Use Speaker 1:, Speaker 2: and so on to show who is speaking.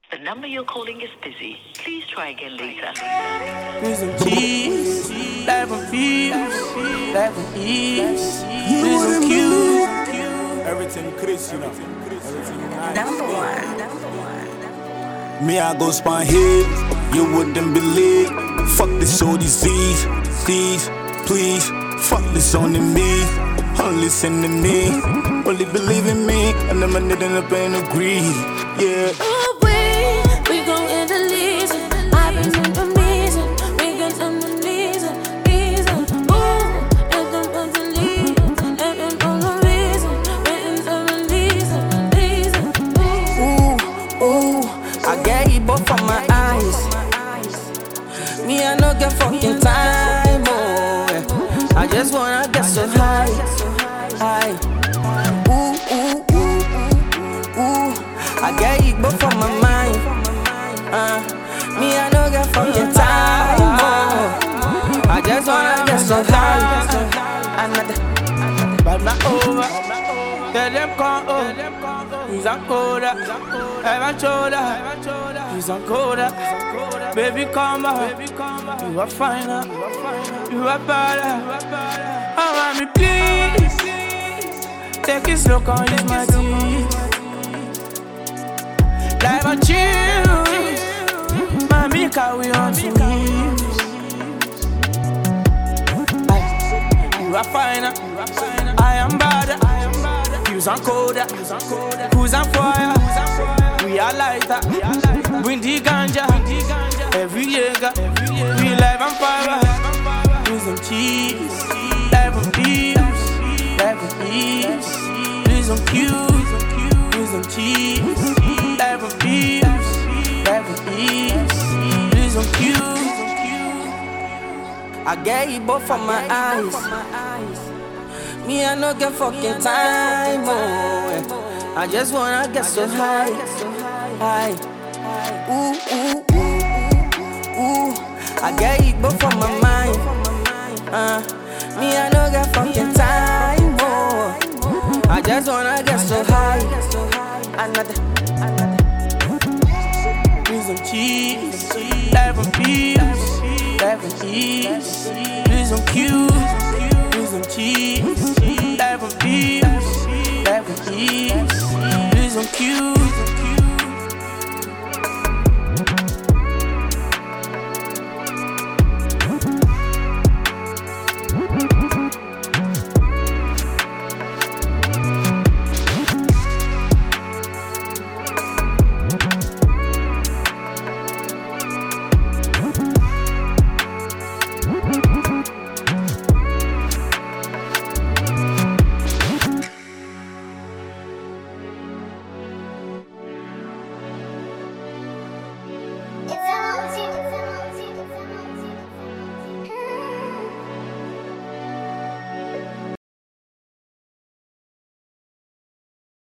Speaker 1: The number you're calling is busy. Please try again later.
Speaker 2: There's some cheese, life and peace, life and ease. There's some cute.
Speaker 3: Everything Chris, you know.
Speaker 1: Number one.
Speaker 3: Me, I go spine here, you wouldn't believe. Fuck this all disease, please. Fuck this only me, only listen to me, only believe in me, and I'm not in the pain of greed, yeah.
Speaker 4: We gon' end the leasing. I've been in the reason. We got some reason. Ooh, and them on the lead. And them on the reason. Waiting for a reason.
Speaker 2: Ooh, I get it both from my eyes. Me, I no get fucking time, oh. I just wanna get so high. Ooh, I get it both from my mind. Me, I no get fucking time, oh. I just wanna get so high. But not over. Tell them come over. He's on coda. Heaven shoulder. He's on coda. Baby, come back. You are finer. You are better. Oh, mommy, please. Take it slow, can't use my teeth. Life and chill. Mommy, carry on to me. You are finer. I am better. Who's on coda? Who's on fire? We are lighter. Bring the ganja. Every year, we live on fire. Use some cheese. Life and peace. Life and ease. Use some cues. Use some cheese. Life and peace. Life and ease. Use some cues. I get it both from my eyes. Me, I no get fucking time, oh. I just wanna get so high. Ooh, I get it both from my mind. Me, I no get fucking time, oh. I just wanna get so high. Another. Use some cheese, life and peace, life and ease. Use some cues, use some cheese, life and peace, life and ease. Use some cues.